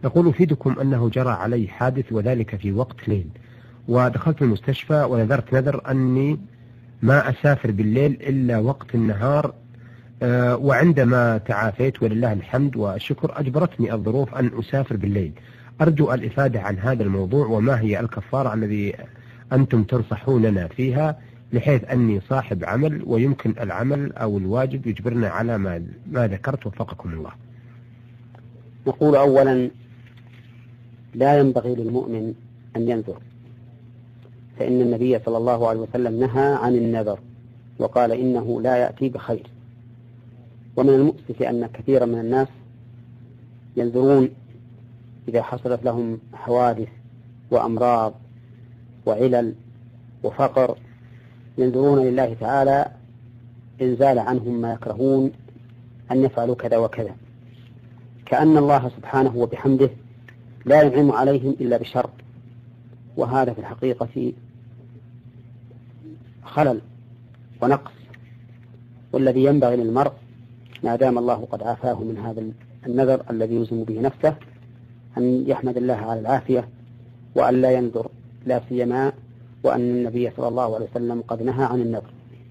يقول: أفيدكم أنه جرى علي حادث وذلك في وقت ليل، ودخلت المستشفى ونذرت نذر أني ما أسافر بالليل إلا وقت النهار، وعندما تعافيت ولله الحمد والشكر أجبرتني الظروف أن أسافر بالليل. أرجو الإفادة عن هذا الموضوع، وما هي الكفارة الذي أنتم تنصحوننا فيها، بحيث أني صاحب عمل ويمكن العمل أو الواجب يجبرنا على ما ذكرت، وفقكم الله. نقول أولا: لا ينبغي للمؤمن أن ينذر، فإن النبي صلى الله عليه وسلم نهى عن النذر وقال إنه لا يأتي بخير. ومن المؤسف أن كثيرا من الناس ينذرون إذا حصلت لهم حوادث وأمراض وعلل وفقر، ينذرون لله تعالى إن زال عنهم ما يكرهون أن يفعلوا كذا وكذا، كأن الله سبحانه وبحمده لا ينعم عليهم إلا بشر، وهذا في الحقيقة خلل ونقص. والذي ينبغي للمرء ما دام الله قد عافاه من هذا النذر الذي يلزم به نفسه أن يحمد الله على العافية، وأن لا ينذر، لا سيما وأن النبي صلى الله عليه وسلم قد نهى عن النذر.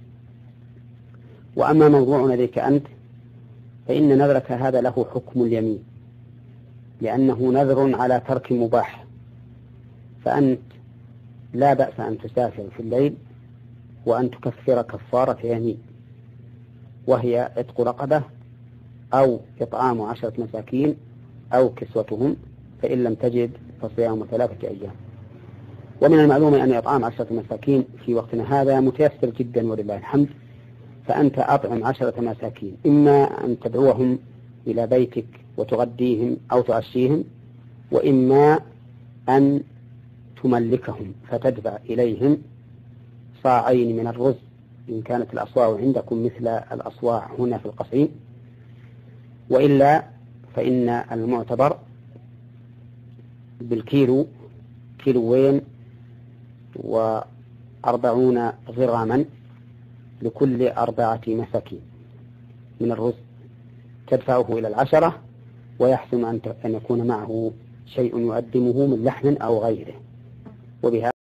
وأما موضوعنا ذيك أنت، فإن نذرك هذا له حكم اليمين، لأنه نذر على ترك مباح، فأنت لا بأس أن تسافر في الليل وأن تكفر كفارة يمين، وهي عتق رقبة أو إطعام 10 مساكين أو كسوتهم، فإن لم تجد فصيام 3 أيام. ومن المعلوم أن إطعام 10 مساكين في وقتنا هذا متيسر جدا ولله الحمد، فأنت أطعم 10 مساكين، إما أن تدعوهم إلى بيتك وتغديهم أو تعشيهم، وإما أن تملكهم فتدفع إليهم صاعين من الرز إن كانت الأصواع عندكم مثل الأصواع هنا في القصيم، وإلا فإن المعتبر بالكيلو، 240 غراما لكل 4 مساكين من الرز، تدفعه إلى 10، ويحسن أن يكون معه شيء يقدمه من لحم أو غيره. وبهذا